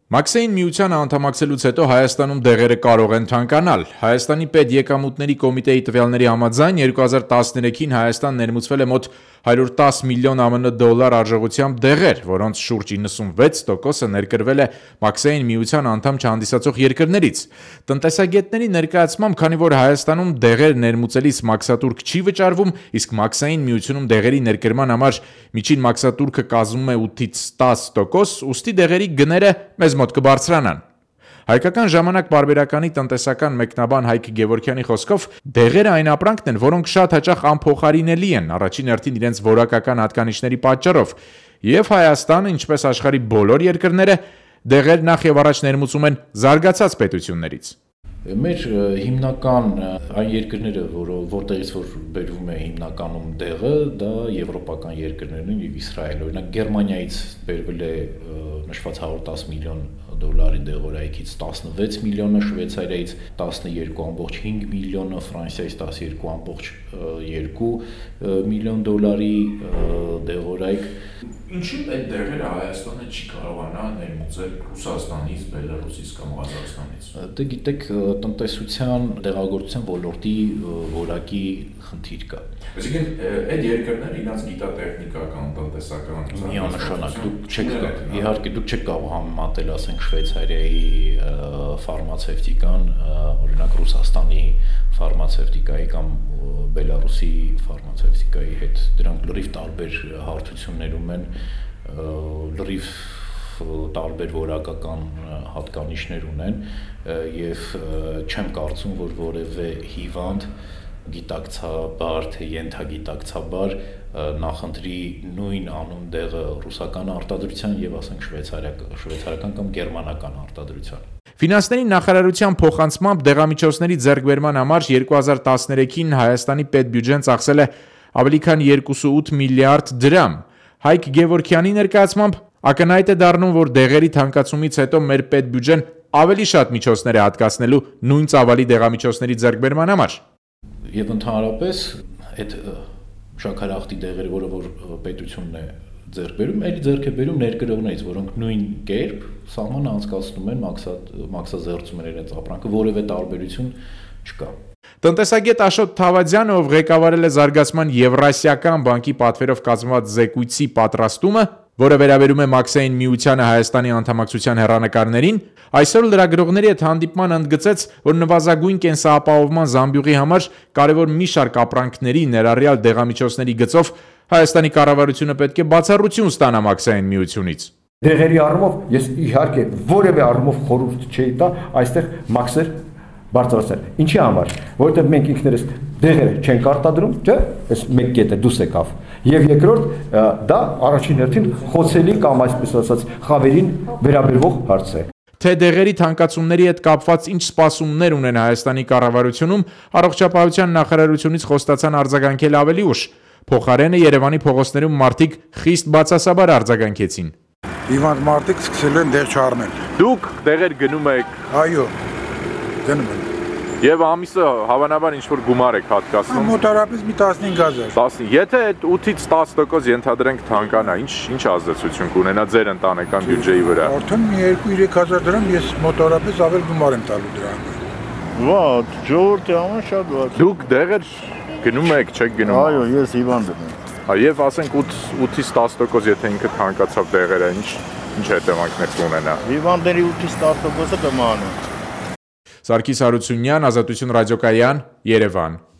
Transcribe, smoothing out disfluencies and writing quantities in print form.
Մաքսեին միությանը անդամակցելուց հետո Հայաստանում դեղերը կարող են թանկանալ։ Հայաստանի պետեկամուտների կոմիտեի տվյալների համաձայն 2013-ին Հայաստան ներմուծվել է մոտ 110 միլիոն ԱՄՆ դոլար արժողությամբ դեղեր, որոնց շուրջ 96%-ը ներկրվել է Մաքսեին միության անդամ չհանդիսացող երկրներից։ Տնտեսագետների ներկայացմամբ, քանի որ Հայաստանում դեղեր ներմուծելիս մաքսատուրք չի վճարվում, իսկ Մաքսեին միությունում դեղերի ներկրման համար միջին մաքսատուրքը կազմում է 8-ից 10%, ուստի դեղերի գները մեզ մոտ կբարձրանան։ Հայկական ժամանակ պարբերականի տնտեսական մեկնաբան Հայկ Գևորգյանի խոսքով դեղերը այն ապրանքն են, որոնք շատ հաճախ անփոխարինելի են, առաջին հերթին իրենց որակական հատկանիշների պատճառով, եւ Հայաստանը, ինչպես աշխարհի բոլոր երկրները, դեղեր նախ եւ առաջ ներմուծում են զարգացած պետություններից։ Մեր հիմնական այն երկրները, որտեղից որ բերվում է հիմնականում դեղը, դա եվրոպական երկրներն են եւ Իսրայելը։ Օրինակ Գերմանիայից բերվել է նշված 110 միլիոն դոլարի դեղորայքից 16 միլիոնը, Շվեյցարիայից 12.5 միլիոնը, Ֆրանսիայից 12.2 միլիոն դոլարի դեղորայք։ Ինչու այդ դեղերը Հայաստանը չի կարողանա ներմուծել Ռուսաստանից, Բելարուսից կամ Ղազախստանից։ Դե գիտեք, տնտեսության դեղագործության ոլորտի որակի խնդիր կա։ Այսինքն այդ երկրները իրենց գիտատեխնիկական, տնտեսական միանշանակ իհարկե դուք չեք կարող համեմատել, ասենք Շվեյցարիայի ֆարմացևտիկան, օրինակ Ռուսաստանի ֆարմացևտիկայի կամ Բելարուսի ֆարմացևտիկայի հետ։ Դրանք լրիվ տարբեր հարթություններում են, լրիվ տարբեր որակական հատկանիշներ ունեն եւ չեմ կարծում, որ որևէ հիվանդ գիտակցաբար թե ենթագիտակցաբար նախընտրի նույն անուն դեղը ռուսական արտադրության եւ ասենք շվեյցարական կամ գերմանական արտադրության։ Ֆինանսների նախարարության փոխանցմամբ դեղամիջոցների ձեռքբերման համար 2013-ին Հայաստանի պետբյուջեն ծախսել է ավելի քան 2.8 միլիարդ դրամ։ Հայկ Գևորգյանի ներկայացմամբ ակնհայտ է դառնում, որ դեղերի թանկացումից հետո մեր պետբյուջեն ավելի շատ միջոցներ է հատկացնելու նույն ծավալի դեղամիջոցների ձեռքբերման համար։ Եվ ընդհանրապես այդ շաքարախտի դեղերը, որը որ պետությունն է ձեռք բերում, էլի ձեռք է բերում ներկրողներից, որոնք նույն կերպ սահմանը անցկացնում են, մաքսազերծում են իրենց ապրանքը, որևէ տարբերություն չկա։ Տնտեսագետ Աշոտ Թավադյանը, ով ղեկավարել է Զարգացման Եվրասիական բանկի պատվերով կազմված զեկույցի պատրաստումը, որը վերաբերում է Մաքսեին միությանը Հայաստանի անդամակցության հեռանկարներին, այսօր լրագրողների հետ հանդիպման ընդգծեց, որ նվազագույն կենսապահովման զամբյուղի համար կարևոր մի շարք ապրանքների, ներառյալ դեղամիջոցների գծով Հայաստանի կառավարությունը պետք է բացառություն ստանա Մաքսեին միությունից։ Դեղերի առումով ես իհարկե որևէ առումով խորհուրդ չէի տա այստեղ մաքսեր բարձրացնել։ Ինչի համար, որովհետև մենք ինքներս դեղերը չենք արտադրում, չէ՞, այս մեկ կետը դուրս եկավ։ Եվ երկրորդ դա առաջին հերթին խոցելի կամ այսպես ասած խավերին վերաբերվող հարց է։ Թե դեղերի թանկացումների հետ կապված ինչ սպասումներ ունեն Հայաստանի կառավարությունում, առողջապահության նախարարությունից խոստացան արձագանքել ավելի ուշ։ Փոխարենը Երևանի փողոցներում մարդիկ խիստ բացասաբար արձագանքեցին։ Հիվանդ մարդիկ սկսել են դեղ չառնել։ Դուք դեղեր գնում եք։ Այո, գնում եմ։ Եվ ամիսը հավանաբար ինչ-որ գումար եք հատկացնում։ Մոտարապես մի 15,000։ 10, եթե այդ 8-ից 10% ենթադրենք թանկանա, ինչ ազդեցություն կունենա ձեր ընտանեկան բյուջեի վրա։ Արդեն մի 2-3,000 դրամ ես մոտարապես ավել գումար եմ տալու դրա համար։ Վատ, ժողովրդի համար շատ վատ։ Դուք դեղեր գնում եք, չեք գնում։ Այո, ես հիվանդ եմ։ Եվ ասենք 8-ից 10% եթե ինքը թանկացավ դեղերը, ինչ հետևանքներ կունենա։ Հիվանդների 8-ից 10%-ը կմահանա։ Սարգիս Հարությունյան, Ազատություն ռադիոկայան, Երևան։